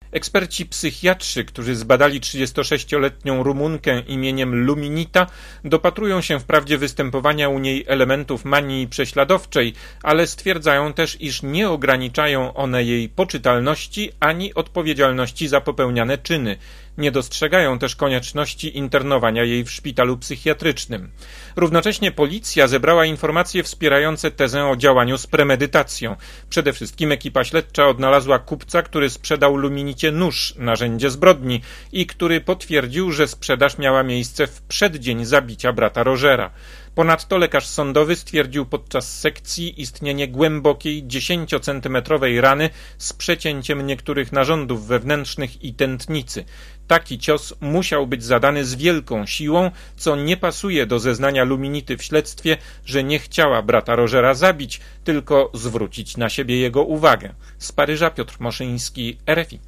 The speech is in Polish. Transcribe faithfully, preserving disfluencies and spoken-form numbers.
Eksperci psychiatrzy, którzy zbadali trzydziestosześcioletnią Rumunkę imieniem Luminita, dopatrują się wprawdzie występowania u niej elementów manii prześladowczej, ale stwierdzają też, iż nie ograniczają one jej poczytalności ani odpowiedzialności za popełniane czyny. Nie dostrzegają też konieczności internowania jej w szpitalu psychiatrycznym. Równocześnie policja zebrała informacje wspierające tezę o działaniu z premedytacją. Przede wszystkim ekipa śledcza odnalazła kupca, który sprzedał Luminicie nóż, narzędzie zbrodni, i który potwierdził, że sprzedaż miała miejsce w przeddzień zabicia brata Rogera. Ponadto lekarz sądowy stwierdził podczas sekcji istnienie głębokiej, dziesięciocentymetrowej rany z przecięciem niektórych narządów wewnętrznych i tętnicy. Taki cios musiał być zadany z wielką siłą, co nie pasuje do zeznania Luminity w śledztwie, że nie chciała brata Rogera zabić, tylko zwrócić na siebie jego uwagę. Z Paryża Piotr Moszyński, R F I.